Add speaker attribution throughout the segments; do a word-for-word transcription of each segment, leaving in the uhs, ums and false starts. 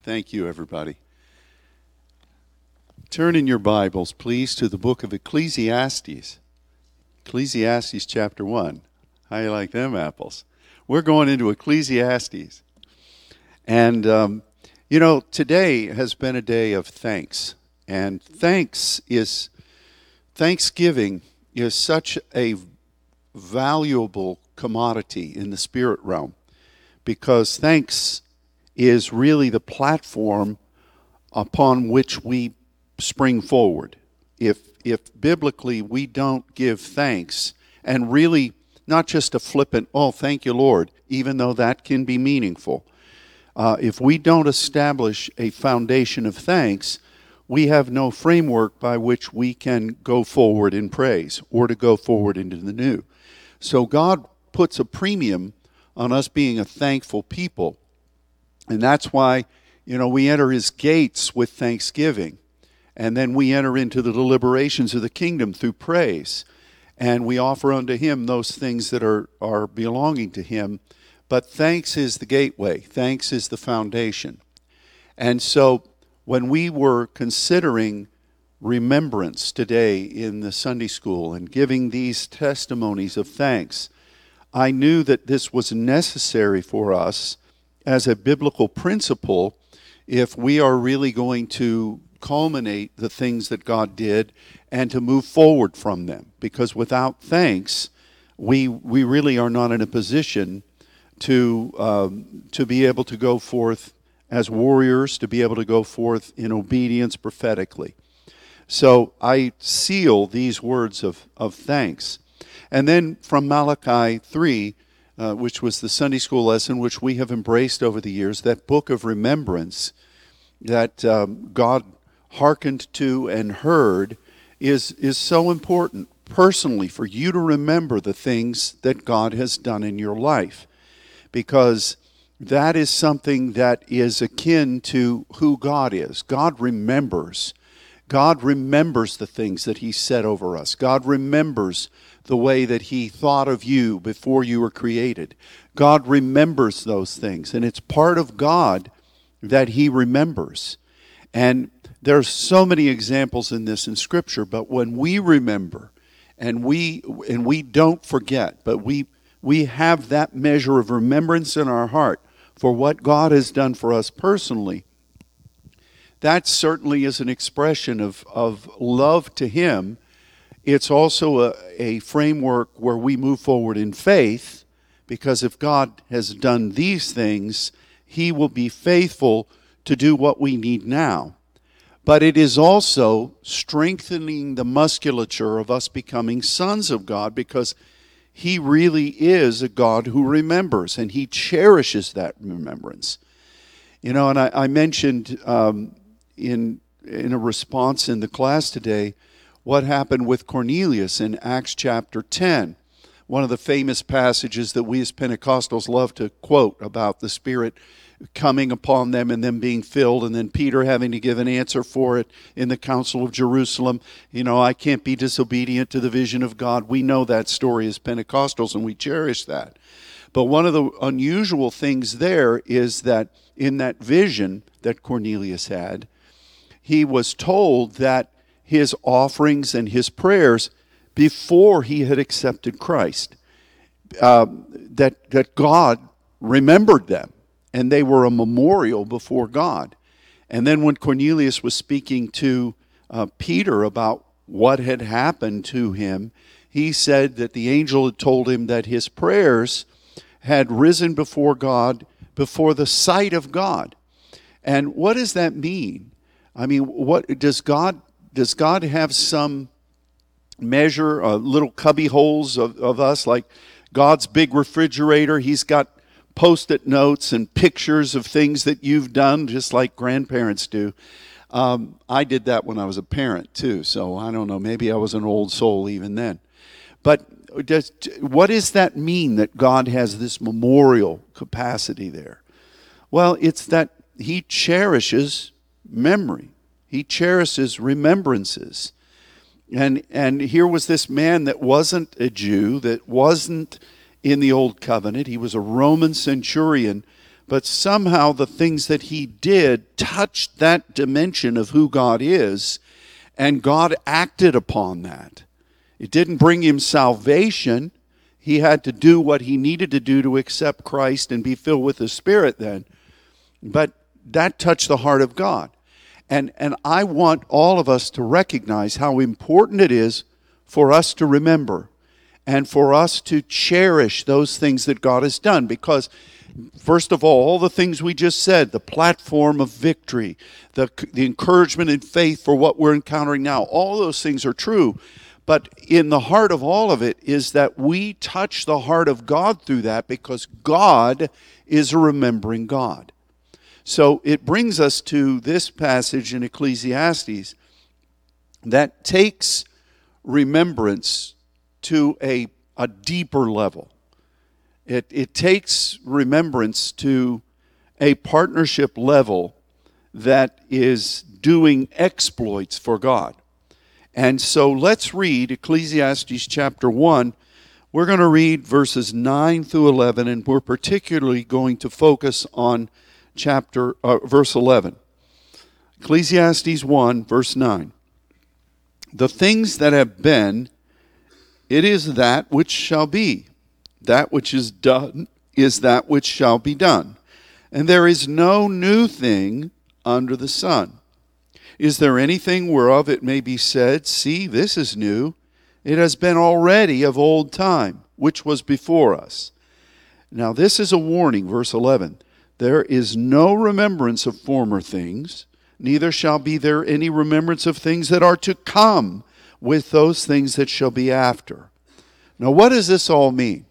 Speaker 1: Thank you, everybody. Turn in your Bibles, please, to the book of Ecclesiastes. Ecclesiastes chapter one. How you like them apples? We're going into Ecclesiastes. And, um, you know, today has been a day of thanks. And thanks is, Thanksgiving is such a valuable commodity in the spirit realm, because thanks is really the platform upon which we spring forward. If if biblically we don't give thanks, and really not just a flippant, oh, thank you, Lord, even though that can be meaningful. Uh, if we don't establish a foundation of thanks, we have no framework by which we can go forward in praise or to go forward into the new. So God puts a premium on us being a thankful people. And that's why, you know, we enter his gates with thanksgiving. And then we enter into the deliberations of the kingdom through praise. And we offer unto him those things that are, are belonging to him. But thanks is the gateway. Thanks is the foundation. And so when we were considering remembrance today in the Sunday school and giving these testimonies of thanks, I knew that this was necessary for us as a biblical principle if we are really going to culminate the things that God did and to move forward from them. Because without thanks, we we really are not in a position to um, to be able to go forth as warriors, to be able to go forth in obedience prophetically. So I seal these words of, of thanks. And then from Malachi three, uh, which was the Sunday school lesson, which we have embraced over the years, that book of remembrance that um, God hearkened to and heard is, is so important personally for you to remember the things that God has done in your life. Because that is something that is akin to who God is. God remembers. God remembers the things that he said over us. God remembers the way that he thought of you before you were created. God remembers those things. And it's part of God that he remembers. And there's so many examples in this in Scripture, but when we remember and we and we don't forget, but we we have that measure of remembrance in our heart for what God has done for us personally, that certainly is an expression of, of love to him. It's also a, a framework where we move forward in faith, because if God has done these things, he will be faithful to do what we need now. But it is also strengthening the musculature of us becoming sons of God, because he really is a God who remembers, and he cherishes that remembrance. You know, and I, I mentioned um, in in a response in the class today what happened with Cornelius in Acts chapter ten, one of the famous passages that we as Pentecostals love to quote about the Spirit coming upon them and them being filled, and then Peter having to give an answer for it in the Council of Jerusalem. You know, I can't be disobedient to the vision of God. We know that story as Pentecostals, and we cherish that. But one of the unusual things there is that in that vision that Cornelius had, he was told that his offerings and his prayers before he had accepted Christ, uh, that, that God remembered them. And they were a memorial before God. And then when Cornelius was speaking to uh, Peter about what had happened to him, he said that the angel had told him that his prayers had risen before God, before the sight of God. And what does that mean? I mean, what does God does God have some measure, uh, little cubby holes of, of us, like God's big refrigerator? He's got Post-it notes and pictures of things that you've done, just like grandparents do. Um, I did that when I was a parent too, so I don't know, maybe I was an old soul even then. But does, what does that mean that God has this memorial capacity there? Well, it's that he cherishes memory. He cherishes remembrances. And and here was this man that wasn't a Jew, that wasn't in the Old Covenant. He was a Roman centurion, but somehow the things that he did touched that dimension of who God is, and God acted upon that. It didn't bring him salvation. He had to do what he needed to do to accept Christ and be filled with the Spirit then. But that touched the heart of God. And, and I want all of us to recognize how important it is for us to remember and for us to cherish those things that God has done. Because, first of all, all the things we just said, the platform of victory, the, the encouragement and faith for what we're encountering now, all those things are true. But in the heart of all of it is that we touch the heart of God through that, because God is a remembering God. So it brings us to this passage in Ecclesiastes that takes remembrance to a, a deeper level. It, it takes remembrance to a partnership level that is doing exploits for God. And so let's read Ecclesiastes chapter one. We're going to read verses nine through eleven, and we're particularly going to focus on chapter uh, verse eleven. Ecclesiastes one, verse nine. The things that have been, it is that which shall be. That which is done is that which shall be done. And there is no new thing under the sun. Is there anything whereof it may be said, see, this is new? It has been already of old time, which was before us. Now this is a warning, verse eleven. There is no remembrance of former things, neither shall be there any remembrance of things that are to come with those things that shall be after. Now what does this all mean?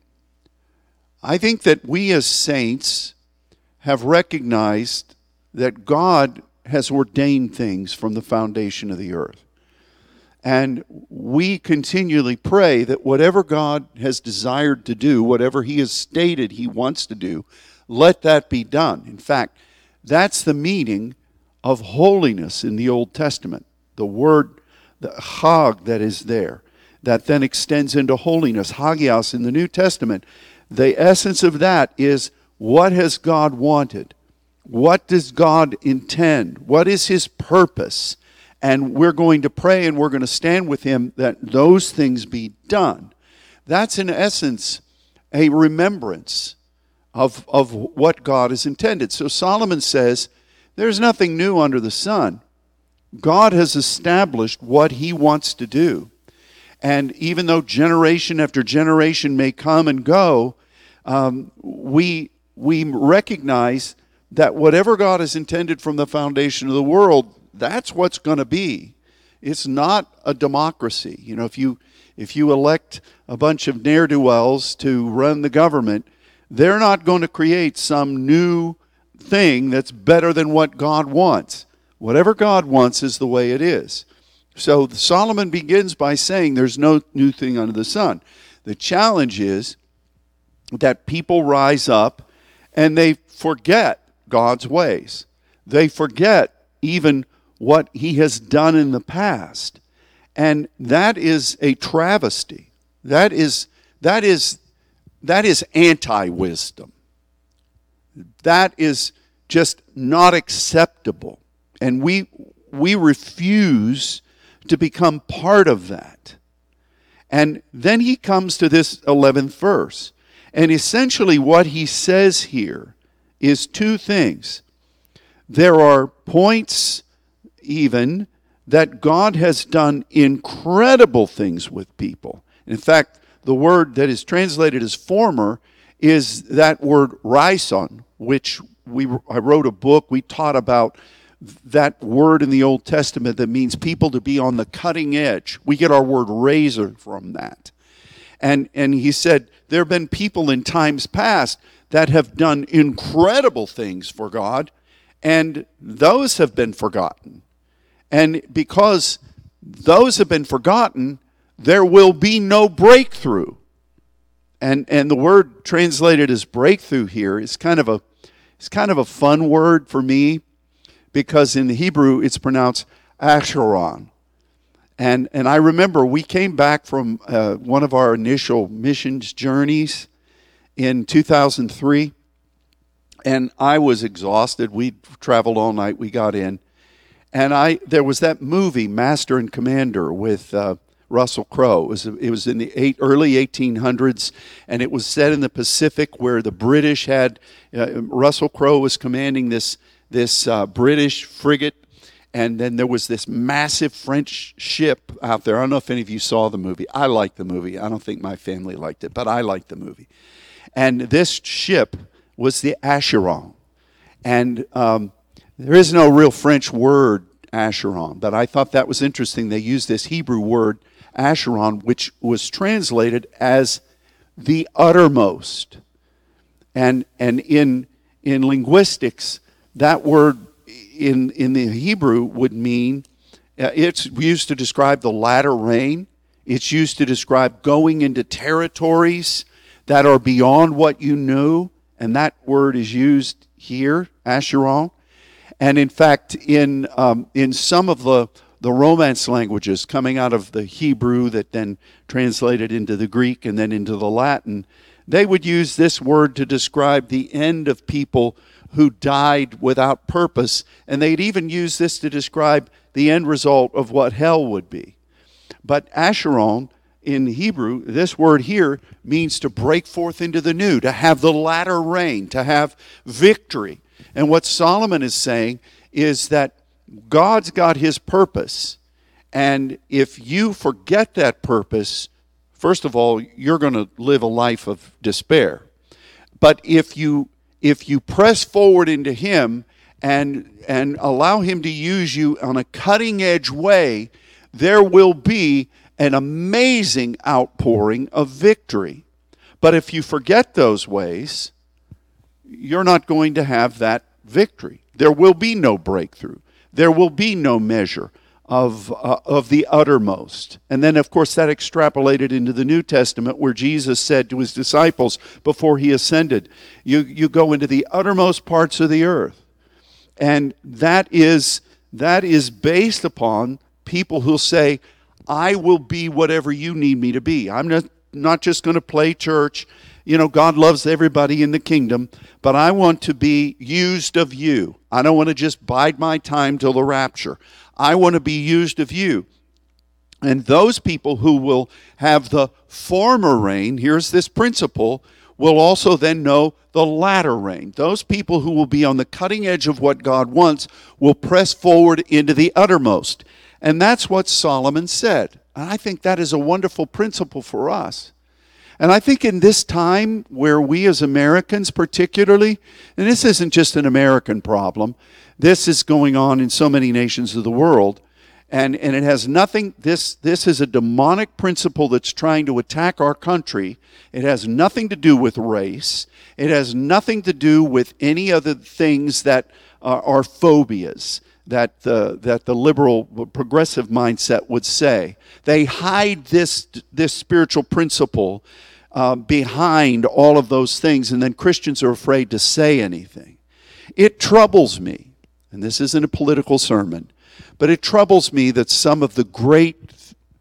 Speaker 1: I think that we as saints have recognized that God has ordained things from the foundation of the earth. And we continually pray that whatever God has desired to do, whatever he has stated he wants to do, let that be done. In fact, that's the meaning of holiness in the Old Testament. The word, the hag that is there, that then extends into holiness, hagios in the New Testament. The essence of that is, what has God wanted? What does God intend? What is his purpose? And we're going to pray and we're going to stand with him that those things be done. That's in essence a remembrance of, of what God has intended. So Solomon says, there's nothing new under the sun. God has established what he wants to do. And even though generation after generation may come and go, um, we, we recognize that whatever God has intended from the foundation of the world, that's what's going to be. It's not a democracy. You know, if you if you elect a bunch of ne'er-do-wells to run the government, they're not going to create some new thing that's better than what God wants. Whatever God wants is the way it is. So Solomon begins by saying there's no new thing under the sun. The challenge is that people rise up and they forget God's ways. They forget even what he has done in the past. And that is a travesty. That is that is that is anti-wisdom. That is just not acceptable. And we we refuse to become part of that. And then he comes to this eleventh verse. And essentially what he says here is two things. There are points even that God has done incredible things with people. In fact, the word that is translated as former is that word rison, which we I wrote a book, we taught about that word in the Old Testament that means people to be on the cutting edge. We get our word razor from that. And and he said there have been people in times past that have done incredible things for God, and those have been forgotten. And because those have been forgotten, there will be no breakthrough. And and the word translated as breakthrough here is kind of a it's kind of a fun word for me, because in the Hebrew it's pronounced asheron. And and I remember we came back from uh, one of our initial missions journeys in two thousand three, And I was exhausted. We traveled all night. We got in. And I there was that movie, Master and Commander, with uh, Russell Crowe. It was, it was in the eight, early eighteen hundreds, and it was set in the Pacific where the British had, uh, Russell Crowe was commanding this, this uh, British frigate, and then there was this massive French ship out there. I don't know if any of you saw the movie. I liked the movie. I don't think my family liked it, but I liked the movie. And this ship was the Acheron. And um, there is no real French word, Acheron, but I thought that was interesting. They used this Hebrew word, Acheron, which was translated as the uttermost. And and in in linguistics, that word in in the Hebrew would mean, uh, it's used to describe the latter rain. It's used to describe going into territories that are beyond what you knew. And that word is used here, Acheron. And in fact, in um, in some of the, the Romance languages coming out of the Hebrew that then translated into the Greek and then into the Latin, they would use this word to describe the end of people who died without purpose. And they'd even use this to describe the end result of what hell would be. But Acheron, in Hebrew, this word here means to break forth into the new, to have the latter rain, to have victory. And what Solomon is saying is that God's got his purpose. And if you forget that purpose, first of all, you're going to live a life of despair. But if you if you press forward into him and and allow him to use you on a cutting edge way, there will be an amazing outpouring of victory. But if you forget those ways, you're not going to have that victory. There will be no breakthrough. There will be no measure of uh, of the uttermost. And then, of course, that extrapolated into the New Testament, where Jesus said to his disciples before he ascended, you, you go into the uttermost parts of the earth. And that is that is based upon people who'll say, I will be whatever you need me to be. I'm not, not just going to play church. You know, God loves everybody in the kingdom, but I want to be used of you. I don't want to just bide my time till the rapture. I want to be used of you. And those people who will have the former rain, here's this principle, will also then know the latter rain. Those people who will be on the cutting edge of what God wants will press forward into the uttermost. And that's what Solomon said. And I think that is a wonderful principle for us. And I think in this time where we as Americans particularly, and this isn't just an American problem, this is going on in so many nations of the world, and, and it has nothing, this, this is a demonic principle that's trying to attack our country. It has nothing to do with race. It has nothing to do with any other things that are, are phobias that the, that the liberal progressive mindset would say. They hide this, this spiritual principle uh, behind all of those things, and then Christians are afraid to say anything. It troubles me, and this isn't a political sermon, but it troubles me that some of the great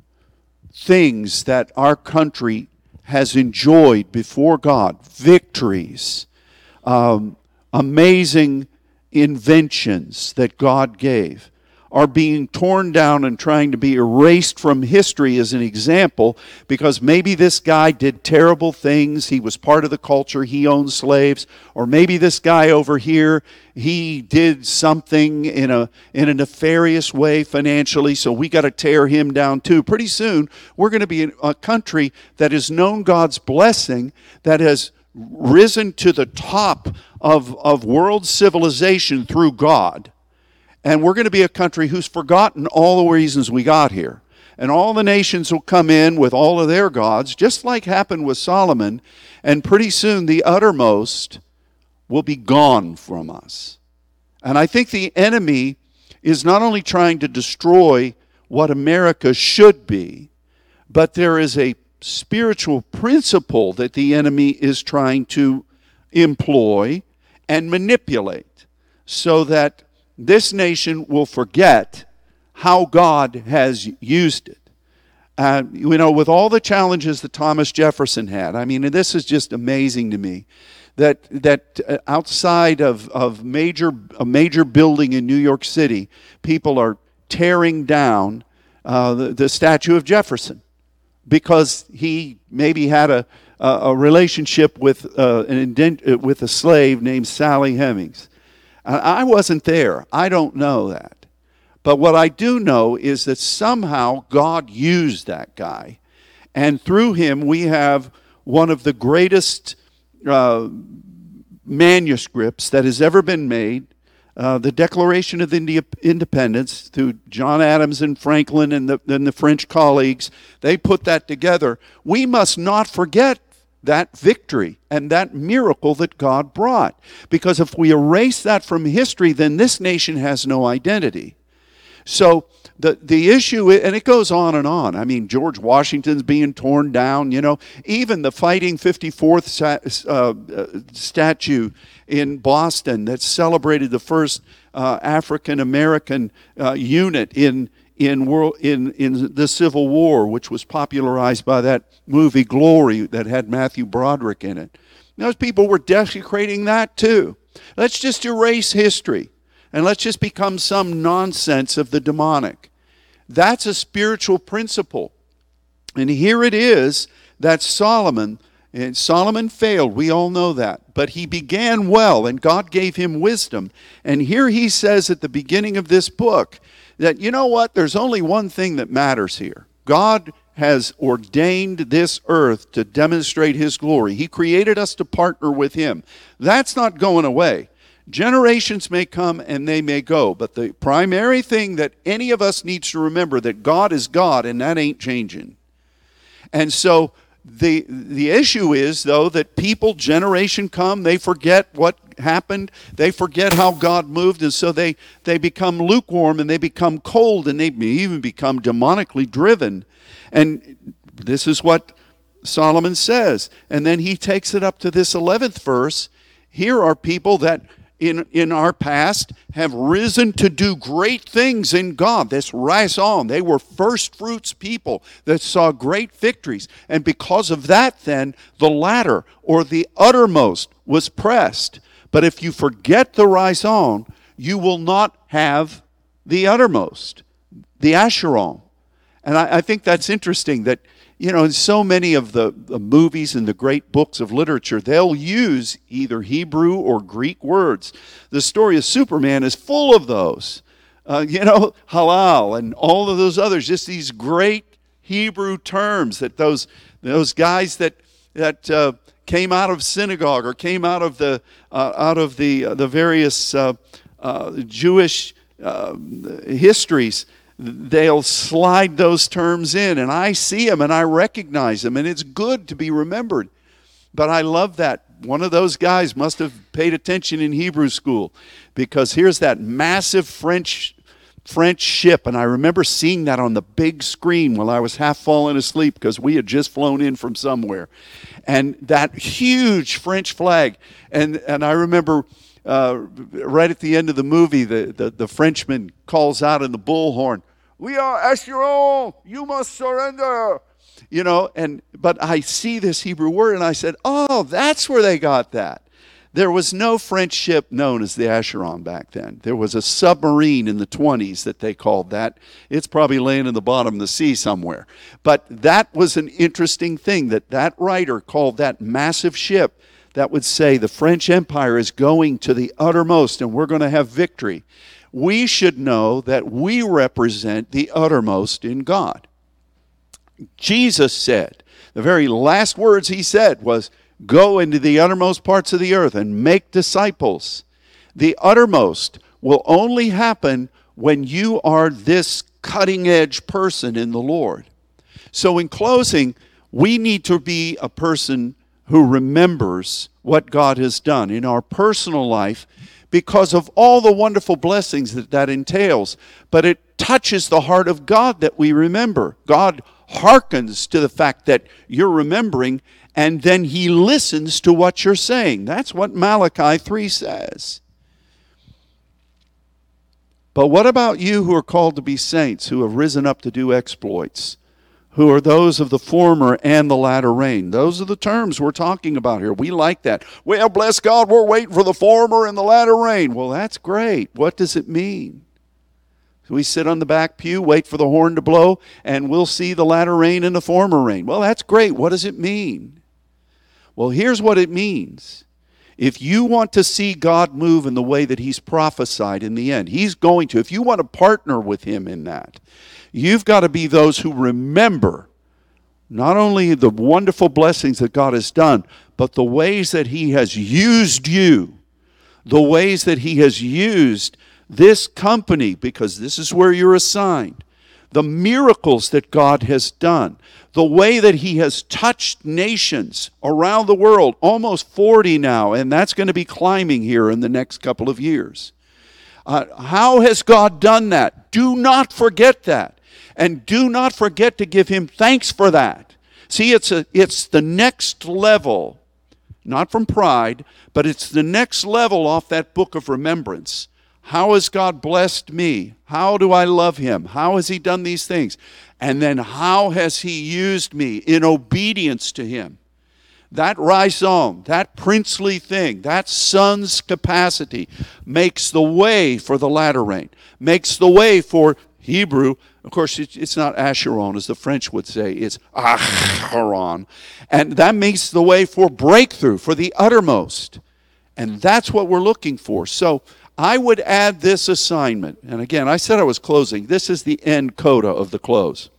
Speaker 1: things that our country has enjoyed before God, victories, um, amazing inventions that God gave, are being torn down and trying to be erased from history as an example, because maybe this guy did terrible things, he was part of the culture, he owned slaves, or maybe this guy over here, he did something in a in a nefarious way financially, so we got to tear him down too. Pretty soon, we're going to be in a country that has known God's blessing, that has risen to the top of, of world civilization through God. And we're going to be a country who's forgotten all the reasons we got here. And all the nations will come in with all of their gods, just like happened with Solomon. And pretty soon the uttermost will be gone from us. And I think the enemy is not only trying to destroy what America should be, but there is a spiritual principle that the enemy is trying to employ and manipulate so that this nation will forget how God has used it. Uh, you know, with all the challenges that Thomas Jefferson had, I mean, and this is just amazing to me, that that uh, outside of, of major a major building in New York City, people are tearing down uh, the, the statue of Jefferson because he maybe had a a, a relationship with uh, an indent, uh, with a slave named Sally Hemings. I, I wasn't there. I don't know that. But what I do know is that somehow God used that guy, and through him we have one of the greatest Uh, manuscripts that has ever been made, uh, the Declaration of Indi- Independence, through John Adams and Franklin and the, and the French colleagues. They put that together. We must not forget that victory and that miracle that God brought, because if we erase that from history, then this nation has no identity. So the the issue, and it goes on and on. I mean, George Washington's being torn down, you know. Even the Fighting fifty-fourth uh, statue in Boston that celebrated the first uh, African-American uh, unit in in world in, in the Civil War, which was popularized by that movie Glory that had Matthew Broderick in it. Those people were desecrating that too. Let's just erase history. And let's just become some nonsense of the demonic. That's a spiritual principle. And here it is that Solomon, and Solomon failed, we all know that. But he began well, and God gave him wisdom. And here he says at the beginning of this book that, you know what, there's only one thing that matters here. God has ordained this earth to demonstrate his glory. He created us to partner with him. That's not going away. Generations may come and they may go, but the primary thing that any of us needs to remember, that God is God, and that ain't changing. And so the the issue is, though, that people, generation come, they forget what happened, they forget how God moved, and so they, they become lukewarm and they become cold, and they even become demonically driven. And this is what Solomon says. And then he takes it up to this eleventh verse. Here are people that in in our past have risen to do great things in God. This raison. They were first fruits people that saw great victories. And because of that, then, the latter, or the uttermost, was pressed. But if you forget the raison, you will not have the uttermost, the acheron. And I, I think that's interesting that, you know, in so many of the, the movies and the great books of literature, they'll use either Hebrew or Greek words. The story of Superman is full of those. Uh, you know, halal and all of those others, just these great Hebrew terms that those those guys that that uh, came out of synagogue or came out of the uh, out of the uh, the various uh, uh, Jewish uh, histories. They'll slide those terms in, and I see them and I recognize them, and it's good to be remembered. But I love that. One of those guys must have paid attention in Hebrew school, because here's that massive French French ship, and I remember seeing that on the big screen while I was half falling asleep because we had just flown in from somewhere. And that huge French flag, and, and I remember uh, right at the end of the movie, the, the, the Frenchman calls out in the bullhorn, "We are Acheron, you must surrender." You know, and but I see this Hebrew word, and I said, oh, that's where they got that. There was no French ship known as the Acheron back then. There was a submarine in the twenties that they called that. It's probably laying in the bottom of the sea somewhere. But that was an interesting thing, that that writer called that massive ship that would say the French Empire is going to the uttermost and we're going to have victory. We should know that we represent the uttermost in God. Jesus said, the very last words he said was, "Go into the uttermost parts of the earth and make disciples." The uttermost will only happen when you are this cutting-edge person in the Lord. So in closing, we need to be a person who remembers what God has done in our personal life because of all the wonderful blessings that that entails. But it touches the heart of God that we remember. God hearkens to the fact that you're remembering, and then he listens to what you're saying. That's what Malachi three says. But what about you who are called to be saints, who have risen up to do exploits, who are those of the former and the latter rain. Those are the terms we're talking about here. We like that. Well, bless God, we're waiting for the former and the latter rain. Well, that's great. What does it mean? We sit on the back pew, wait for the horn to blow, and we'll see the latter rain and the former rain. Well, that's great. What does it mean? Well, here's what it means. If you want to see God move in the way that He's prophesied in the end, He's going to. If you want to partner with Him in that, you've got to be those who remember not only the wonderful blessings that God has done, but the ways that He has used you, the ways that He has used this company, because this is where you're assigned, the miracles that God has done, the way that He has touched nations around the world, almost forty now, and that's going to be climbing here in the next couple of years. Uh, how has God done that? Do not forget that. And do not forget to give Him thanks for that. See, it's a, it's the next level, not from pride, but it's the next level off that book of remembrance. How has God blessed me? How do I love Him? How has He done these things? And then how has He used me in obedience to Him? That rhizome, that princely thing, that son's capacity makes the way for the latter rain, makes the way for Hebrew. Of course, it's not Acheron, as the French would say. It's Acheron. And that makes the way for breakthrough, for the uttermost. And that's what we're looking for. So I would add this assignment. And again, I said I was closing. This is the end coda of the close.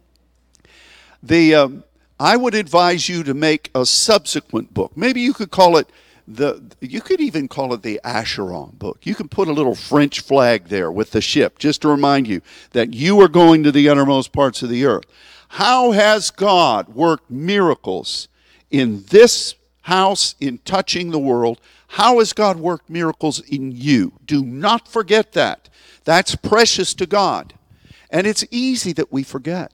Speaker 1: The um, I would advise you to make a subsequent book. Maybe you could call it the. You could even call it the Acheron book. You can put a little French flag there with the ship, just to remind you that you are going to the uttermost parts of the earth. How has God worked miracles in this house, in touching the world? How has God worked miracles in you? Do not forget that. That's precious to God. And it's easy that we forget.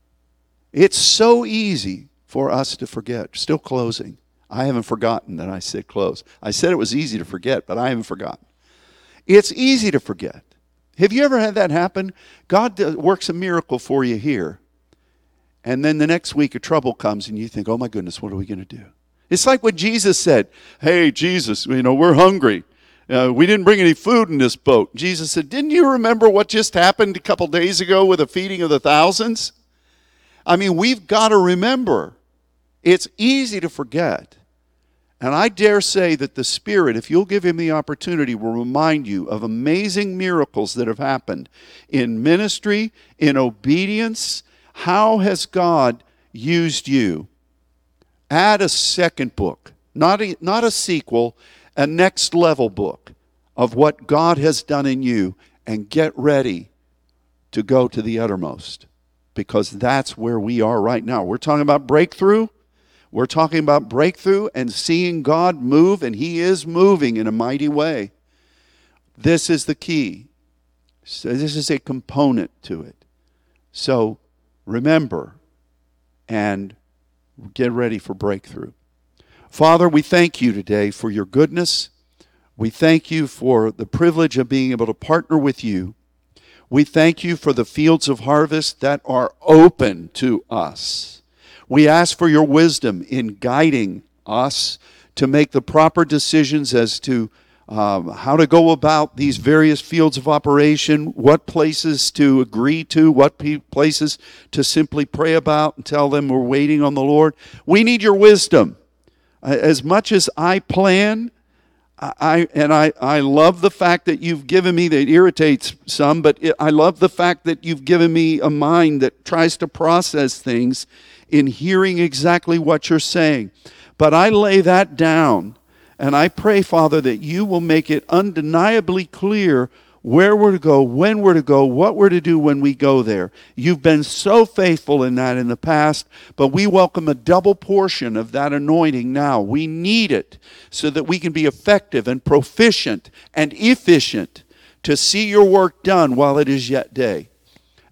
Speaker 1: It's so easy for us to forget. Still closing. I haven't forgotten that I said close. I said it was easy to forget, but I haven't forgotten. It's easy to forget. Have you ever had that happen? God works a miracle for you here, and then the next week a trouble comes and you think, oh my goodness, what are we going to do? It's like what Jesus said. Hey, Jesus, you know, we're hungry. Uh, we didn't bring any food in this boat. Jesus said, didn't you remember what just happened a couple days ago with the feeding of the thousands? I mean, we've got to remember. It's easy to forget. And I dare say that the Spirit, if you'll give Him the opportunity, will remind you of amazing miracles that have happened in ministry, in obedience. How has God used you? Add a second book, not a, not a sequel, a next level book of what God has done in you, and get ready to go to the uttermost, because that's where we are right now. We're talking about breakthrough. We're talking about breakthrough and seeing God move, and He is moving in a mighty way. This is the key. So this is a component to it. So remember and get ready for breakthrough. Father, we thank You today for Your goodness. We thank You for the privilege of being able to partner with You. We thank You for the fields of harvest that are open to us. We ask for Your wisdom in guiding us to make the proper decisions as to um, how to go about these various fields of operation, what places to agree to, what pe- places to simply pray about and tell them we're waiting on the Lord. We need Your wisdom. As much as I plan, I and I, I love the fact that You've given me, that irritates some, but it, I love the fact that You've given me a mind that tries to process things in hearing exactly what You're saying. But I lay that down, and I pray, Father, that You will make it undeniably clear where we're to go, when we're to go, what we're to do when we go there. You've been so faithful in that in the past, but we welcome a double portion of that anointing now. We need it so that we can be effective and proficient and efficient to see Your work done while it is yet day.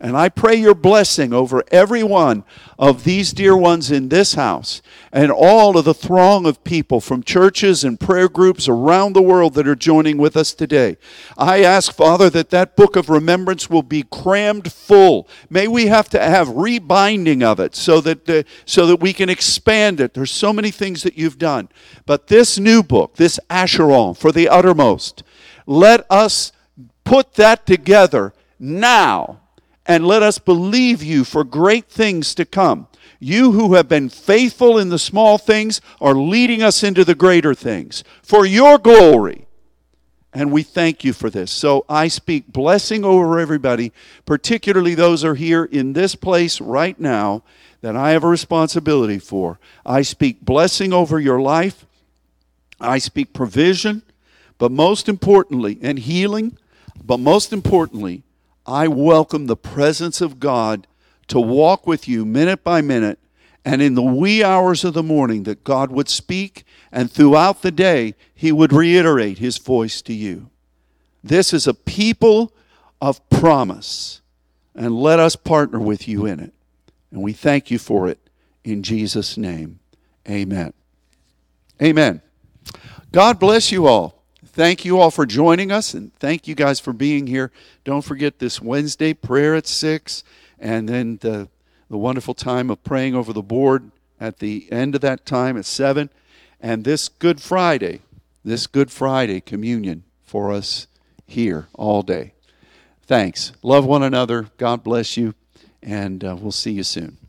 Speaker 1: And I pray your blessing over every one of these dear ones in this house and all of the throng of people from churches and prayer groups around the world that are joining with us today. I ask, Father, that that book of remembrance will be crammed full. May we have to have rebinding of it so that, uh, so that we can expand it. There's so many things that you've done. But this new book, this Asheron, for the uttermost, let us put that together now. And let us believe you for great things to come. You who have been faithful in the small things are leading us into the greater things for your glory. And we thank you for this. So I speak blessing over everybody, particularly those who are here in this place right now that I have a responsibility for. I speak blessing over your life. I speak provision, but most importantly, and healing, but most importantly, I welcome the presence of God to walk with you minute by minute, and in the wee hours of the morning that God would speak, and throughout the day he would reiterate his voice to you. This is a people of promise, and let us partner with you in it. And we thank you for it in Jesus' name. Amen. Amen. God bless you all. Thank you all for joining us, and thank you guys for being here. Don't forget this Wednesday prayer at six, and then the, the wonderful time of praying over the board at the end of that time at seven, and this Good Friday, this Good Friday communion for us here all day. Thanks. Love one another. God bless you, and uh, we'll see you soon.